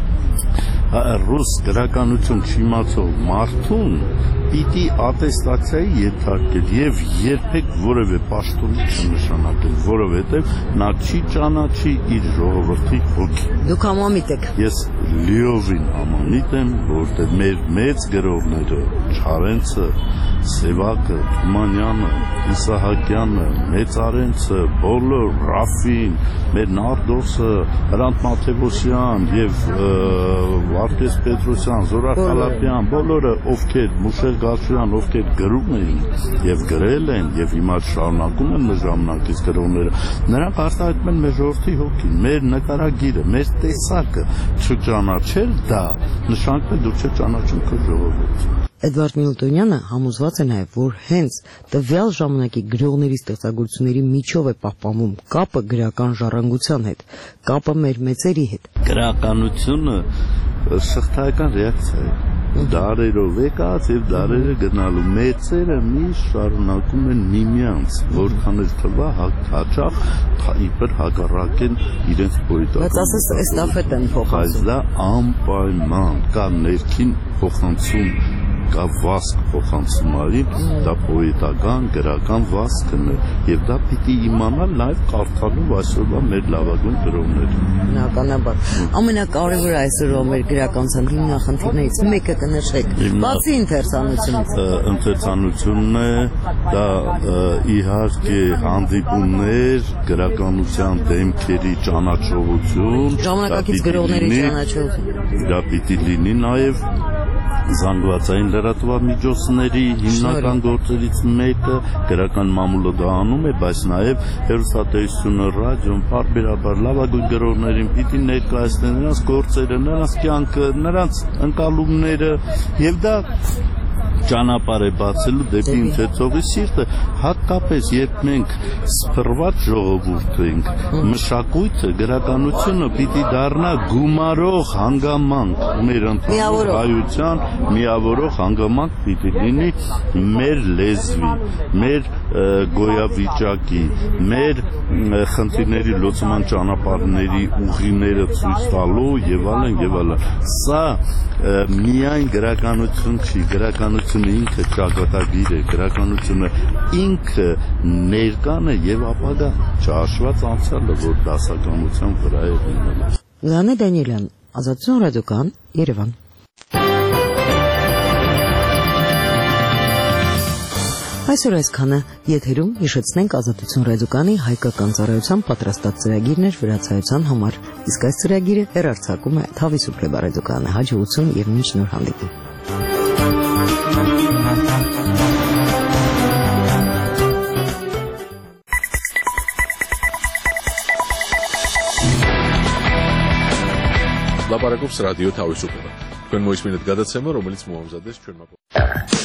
ռուս գրականություն չիմացող մարդուն պիտի ատեստացիայի ենթարկել եւ երբեք որևէ պաշտոնի չնշանակել, որովհետեւ նա չի ճանաչի իր ժողովրդի հոգին։ Դուք համամիտ եք։ Ես լիովին համամիտ եմ, որովհետեւ մեր մեծ գրողները, Չարենցը, Սևակը, Թումանյանը, Իսահակյանը, Մեծարենցը, բոլոր Ռաֆին, մեր Նարդոսը, Հրանտ Մաթեոսյան եւ Վարդգես Պետրոսյան, Զորախ Խալափյան, բոլորը ովքեր Մուշել Գալչյան, ովքեր գրում էին եւ գրել են եւ հիմա շարունակում են մեր ժամանակից գրողները, նրանք արտահայտում են մեր ժողովրդի հոգին, մեր նկարագիրը, մեր տեսակը չճանաչել դա նշանակում է դու չճանաչում քո ժողովուրդը։ Էդվարդ Միլիտոնյանը համոզված է նաև, որ հենց տվյալ ժամանակի գրողների ստեղծագործությունների միջով է պահպանվում կապը գրական ժառանգության հետ, կապը մեր մեծերի հետ։ Գրականությունը շղթայական ռեակցիա է։ Դարերով եկած եւ դարերը գնալու մեծերը միշտ շարունակում են միմյանց, որքան էլ թվա հաճախ իբր հակառակ են իրենց պոետական։ Բայց ասես էստաֆետ են փոխանցում։ Դա անպայման կա ներքին փոխանցում, կա վասկ փոխանցումարի, դա պոետական, գրական վասկն է եւ դա պիտի իմանալ նաեւ կարդալով այսօրվա մեր լավագույն գրողները։ Բնականաբար, ամենակարևորը այսօրվա մեր գրականության հիմնախնդիրներից մեկը կնշեք, բացի ընթերցանությունից։ Ընթերցանությունն է, դա իհարկե հանդիպումներ, գրականության դեմքերի ճանաչողություն, ժամանակակից գրողների ճանաչողություն։ Դա պիտի լինի նաեւ զանգվածային լրատվամիջոցների հիմնական գործերից մեկը, գրական մամուլը դա անում է, բայց նաև հեռուստատեսությունը, ռադիոն, պարբերաբար լավագույն գրողներին պիտի ներկայացնեն նրանց գործերը, նրանց կյանքը, նրանց ընկալումները եւ դա ճանապարհ է բացելու դեպի ընթերցողի սիրտը, հատկապես երբ մենք սփռված ժողովուրդ ենք, մշակույթը, գրականությունը պիտի դառնա գումարող հանգամանք մեր ընտանիքայության, միավորող հանգամանք պիտի լինի մեր լեզվի, մեր գոյավիճակի, մեր խնդիրների լուծման ճանապարհների ուղիները ցույց տալու եւ այլն եւ այլն։ Սա միայն գրականություն չի, գրականությունը ինքը ճակատագիր է, գրականությունը ինքը ներկան է եւ ապագա, չհաշված անցյալը, որ դասականության վրա է լինել։ Լանե Դանիելյան, Ազատություն ռադիոկայան, Երևան։ Այսօր այսքանը եթերում հիշեցնենք Ազատություն ռադիոկայանի հայկական ծառայության պատրաստած ծրագիրներ վրացայության համար։ Իսկ այս ծրագիրը հեռարձակում է Թավիսուփլե ռադիոկայանը։ Հաջողություն եւ մինչ նոր հանդիպում։ Լապարակობს ռադիո Թավիսուփլե։ Თქვენ მოისმინეთ გადაცემა, რომელიც მოამზადეს ჩვენმა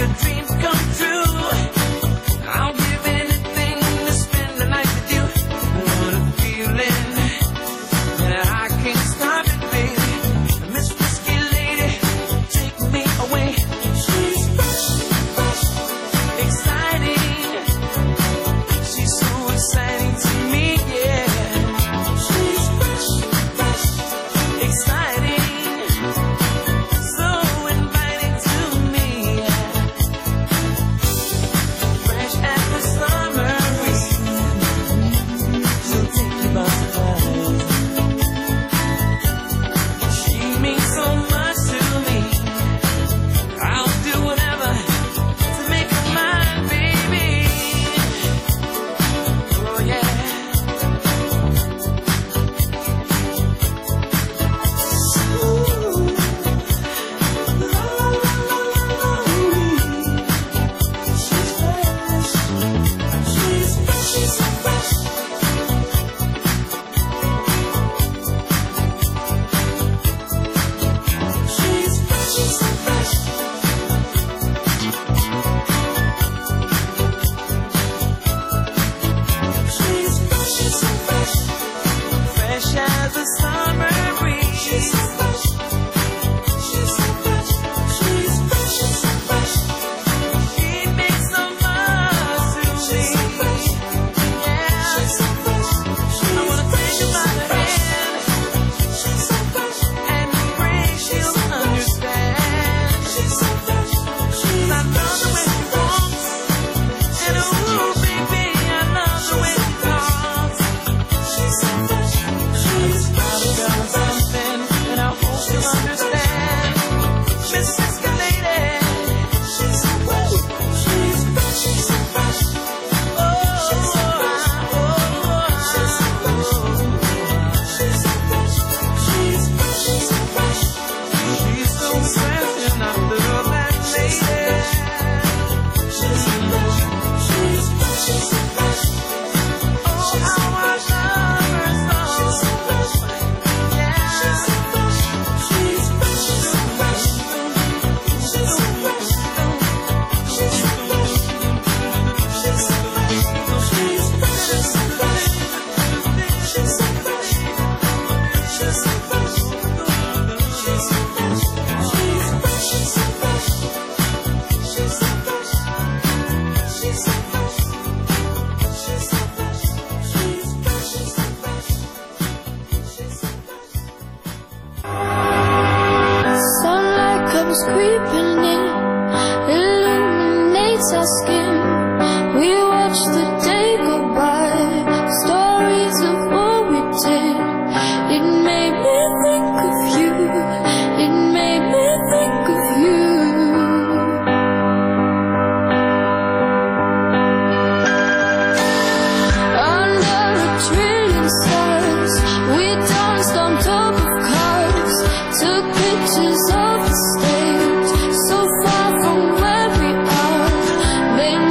Pictures of the stage, so far from where we are. Made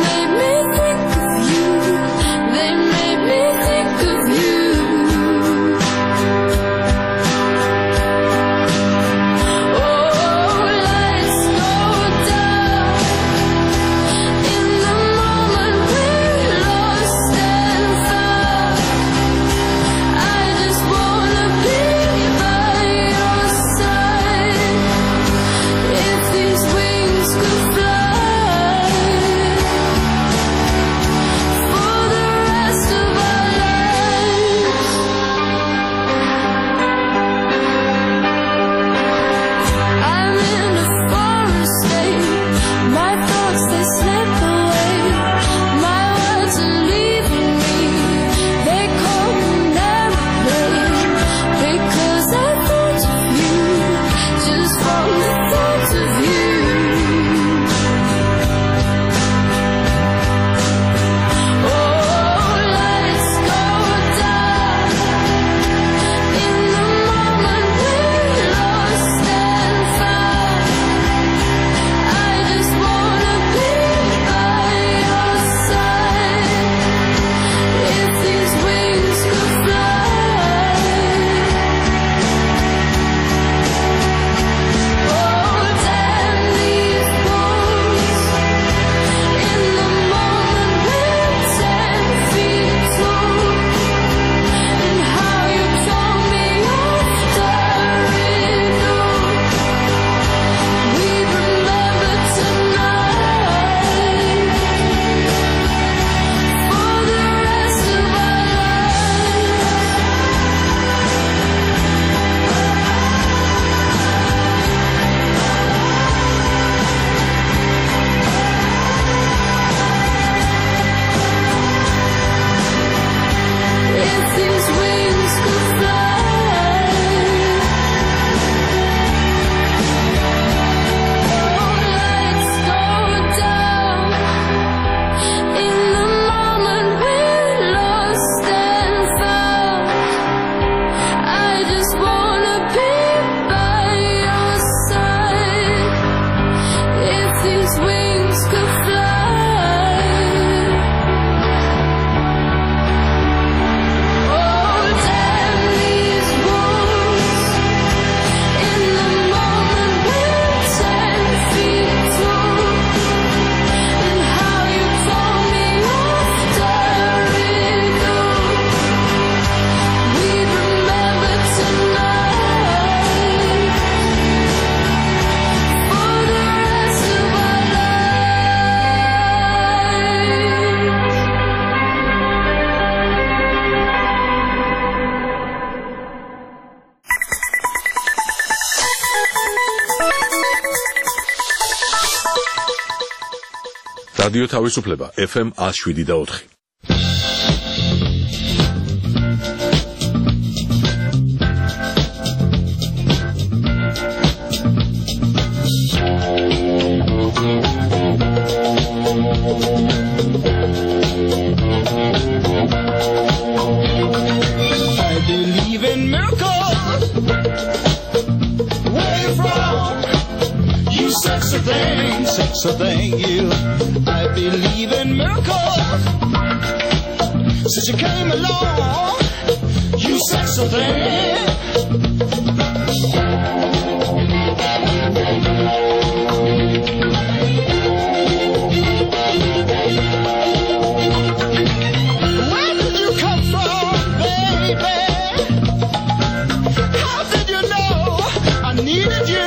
რადიო თავისუფლება FM 107.4. I believe in miracles. Where you from? You sexy thing, you. I believe in miracles. Since you came along, you sexy thing. Where did you come from, baby? How did you know I needed you?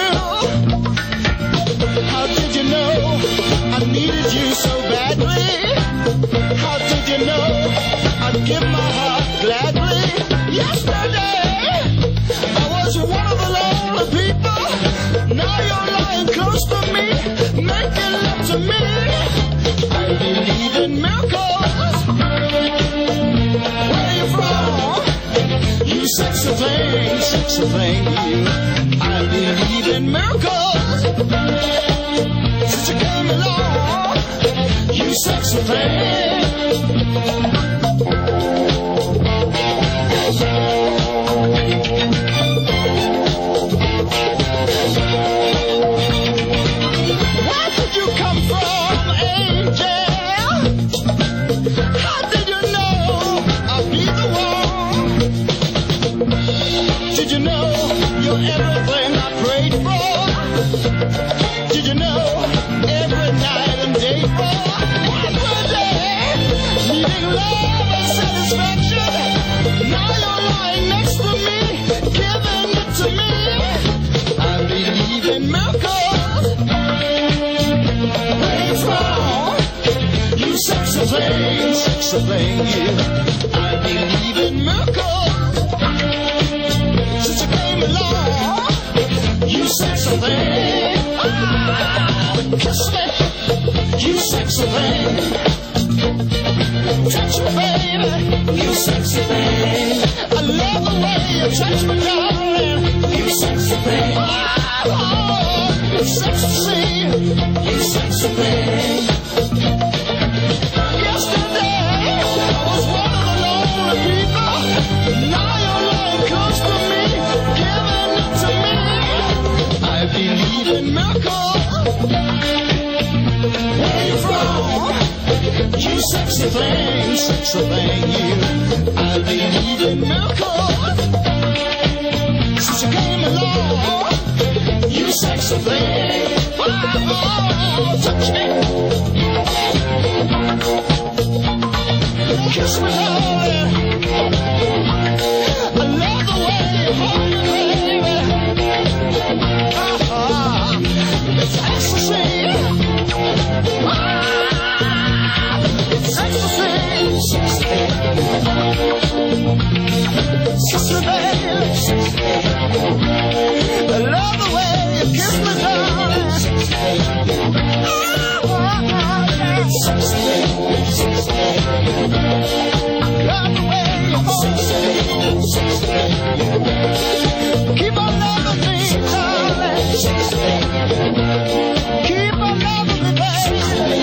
How did you know I needed you so badly? How did you know I'd give my heart gladly? Yesterday I was one of the lonely people. Now you're lying close to me, making love to me. I believe in miracles. Where you from? You sexy thing, you. I believe in miracles. Since you came along, you sexy thing. Where did you come from, angel? How did you know I'd be the one? Did you know you're everything I prayed for? Did you know every night and day for? Every day, needing love and satisfaction. Now you're lying next to me, giving it to me. I believe in miracles. Where you from? You sexy thing, you. I believe in miracles. Since you came along, you sexy thing. Kiss me, you sexy thing. Touch me, baby, you sexy thing. I love the way you touch me, darling. You sexy thing. Oh, it's sexy, you sexy thing. Yesterday I was one of the lonely people. Now you're lying close to me, giving it to me. I believe in miracles. Where you from? You sexy thing, you. I believe in miracles. Since you came along, you sexy thing. Oh, touch me. Kiss me, darling. I love the way you hold me, baby. It's ecstasy. It's ecstasy. Sister, baby. I love the way you kiss me, darling. Love the way you hold me. Keep on loving me, darling. Keep on loving me, baby.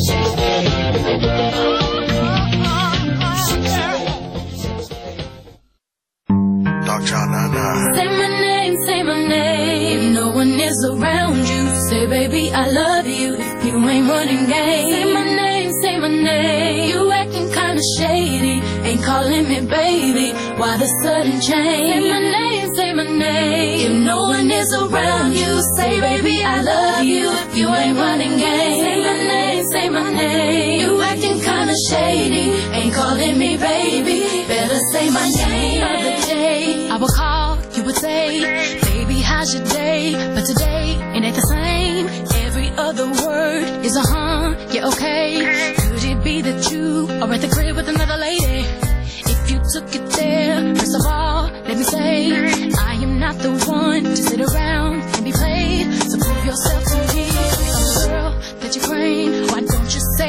Say my name. If no one is around you, say, baby, I love you. If you ain't running game, say my name. You acting kinda shady, ain't calling me baby. Why the sudden change? Say my name. If no one is around you, say, baby, I love you. If you ain't running game, say my name. You acting kinda shady, ain't calling me baby. Better say my name. The other day, I would call, you would say, baby, how's your day? But today, it ain't the same. Every other word is a yeah, okay. Could it be that you are at the crib with another lady? If you took it there, first of all, let me say, I am not the one to sit around and be played. So prove yourself to me. I'm the girl that you claim. Why don't you say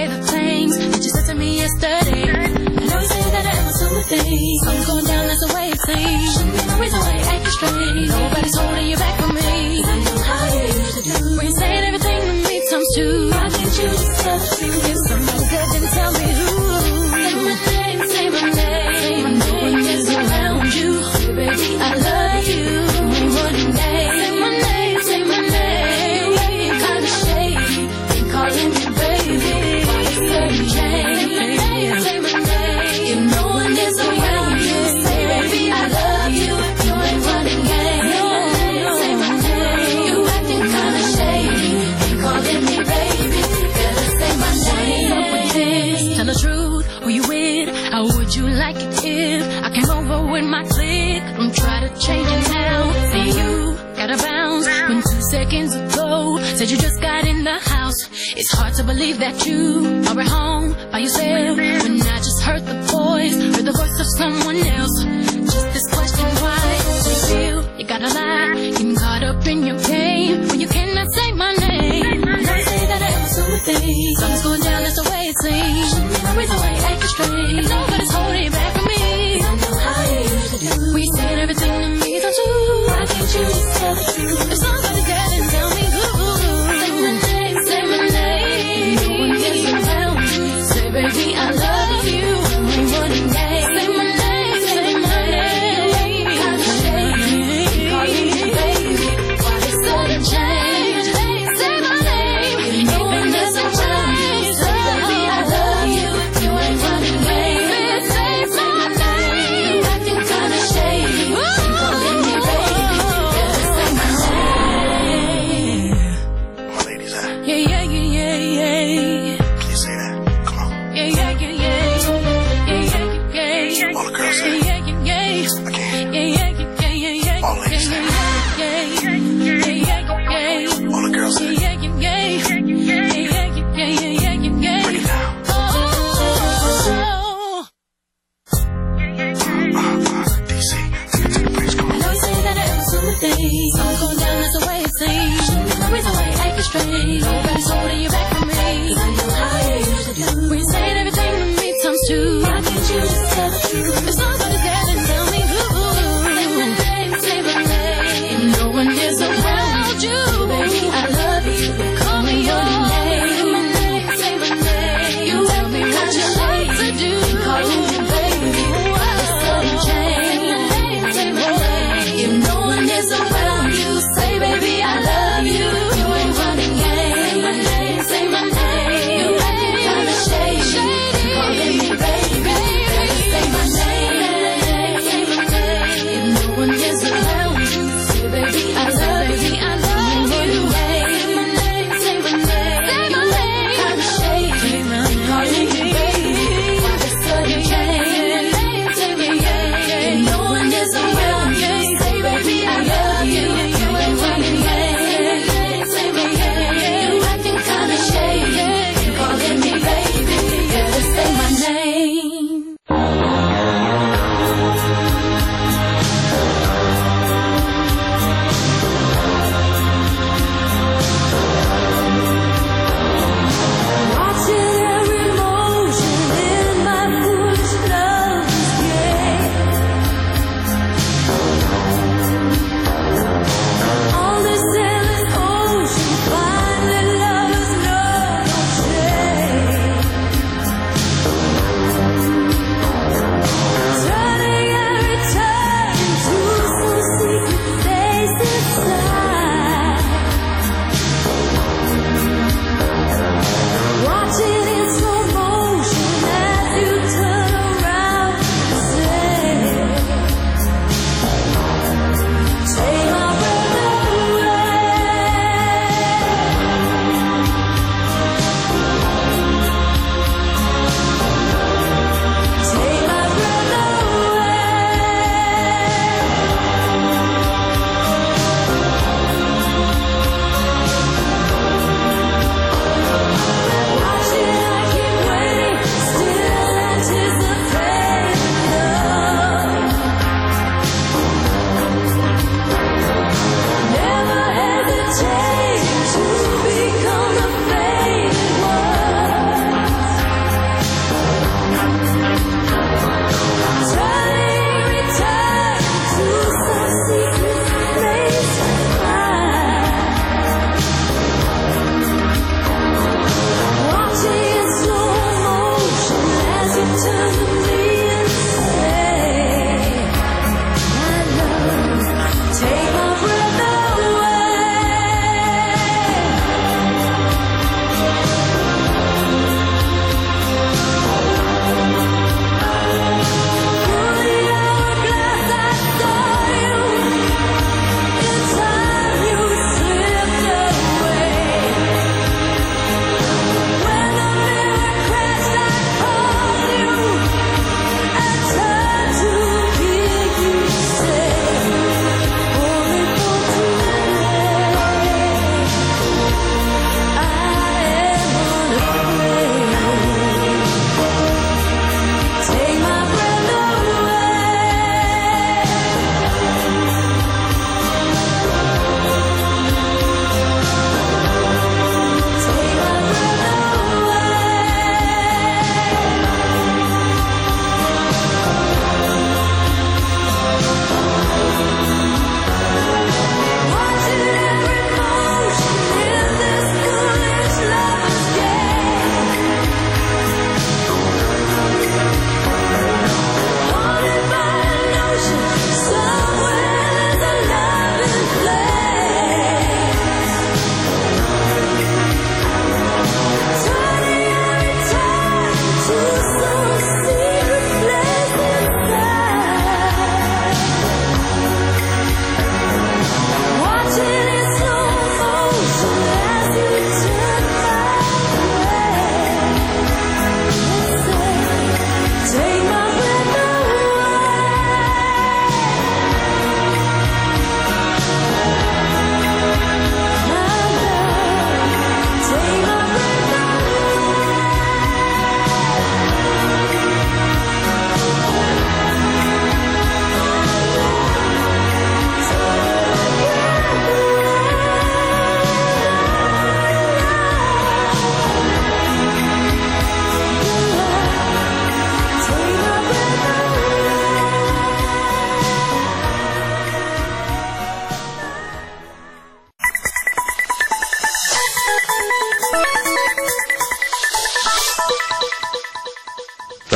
yesterday. I know you say that I'm a Tuesday. Something's going down, that's the way it seems. Shouldn't be no reason why you're acting strange. Nobody's holding you back from me. I know how you used to do. When you said everything to me times two. Why can't you just tell the truth? If somebody good, then tell me who. Say my name, say my name. No one is around you. Hey, baby, I love you. You ain't running game. Say my name, say my name. You ain't kinda shady. Ain't calling me baby. Why you certain change? Say my name, say my name. If no one is around you, say baby, I love you. You ain't running game. Say my name. You acting kinda shady. Ain't calling me baby. Better say my name. Tell the truth, who you with? How would you like it if I came over with my clique? Don't try to change it now. See you gotta bounce when 2 seconds ago said you just got in the house. It's hard to believe that you are at home by yourself when I just heard the voice of someone else. Just this question, why do you feel you gotta lie? Getting caught up in your game when you cannot say my name. I know you say that I am a Tuesday. Something's going down, that's the way it seems. Shouldn't be no reason why you're acting strange. If nobody's holding you back from me, I know how you used to do. We said everything to me, don't you? Why can't you just tell the truth? If somebody's good, then tell me who. Say my name, say my name. No one is around you. Say baby, I love you. You ain't running game. Say my name, say my name. Kinda shady, calling me baby. Why they sudden change? Say my name. No one is around you. Say baby, I love you. You ain't running game. Say my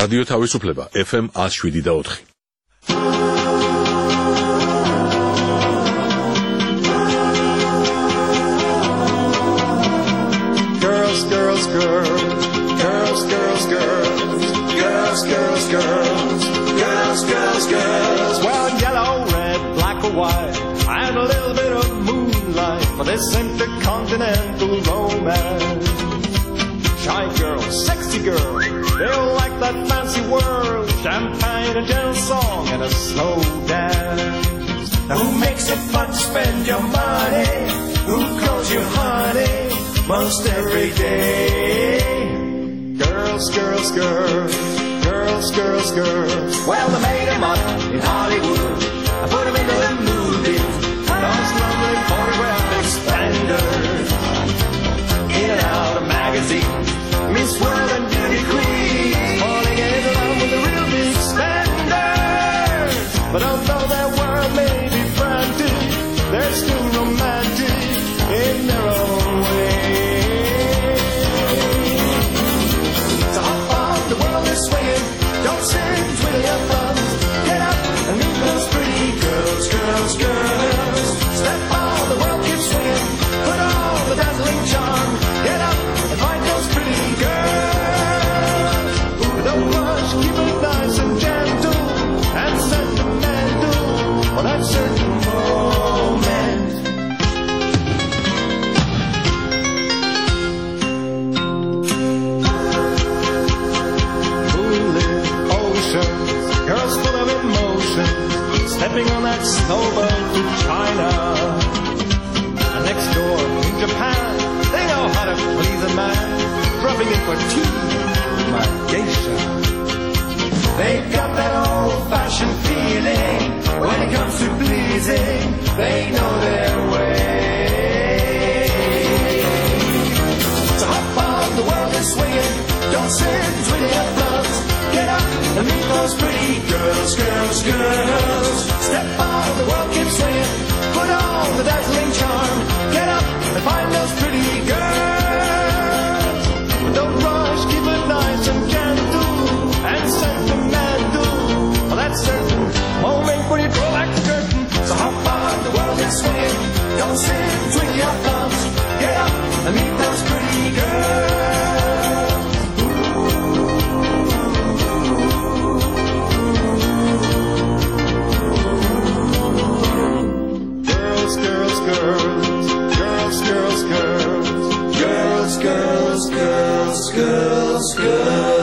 რადიო თავისუფლება FM 107.4. Girls, girls, girls, girls, girls, girls, girls, girls, girls, girls, girls, girls. Well, yellow, red, black or white, and a little bit of moonlight for this intercontinental romance. Shy girl, sexy girl, they'll like that fancy world, champagne, a gentle song, and a slow dance. Now who makes it fun to spend your money? Who calls you honey most every day? Girls, girls, girls, girls, girls, girls. Well, they made them up in Hollywood. I put them into the movies. Those lovely photographic standards. In and out of magazines. Miss World and Beauty Queen. Falling in love with the real big standards. But although their world may be frantic, they're still romantic in their own way. So hop on, the world is swinging. Don't sit, twiddle your thumbs. Get up and meet those pretty girls, girls, girls. Step on, the world keeps swinging. Put on the dazzling charm. Get up and find those pretty girls. Don't rush, keep it nice and gentle and sentimental for that certain moment. Girls full of emotion, stepping on that snowboat to China. And next door in Japan, they know how to please a man, rubbing in for tea, my geisha. They've got that old-fashioned feeling. When it comes to pleasing, they know their way. So hop on, the world is swinging. Don't sit, twiddle your thumbs. Get up and meet those pretty girls, girls, girls. Step on, the world keeps swinging. Put on the dazzling charm. Get up and find those pretty girls. Don't rush, keep it nice and gentle and sentimental for that certain moment when you draw back the curtain. So hop on, the world is swinging. Don't sit, twiddle your thumbs. Get up and meet those pretty girls. Girls, girls, girls, girls, girls, girls, girls, girls, girls, girls.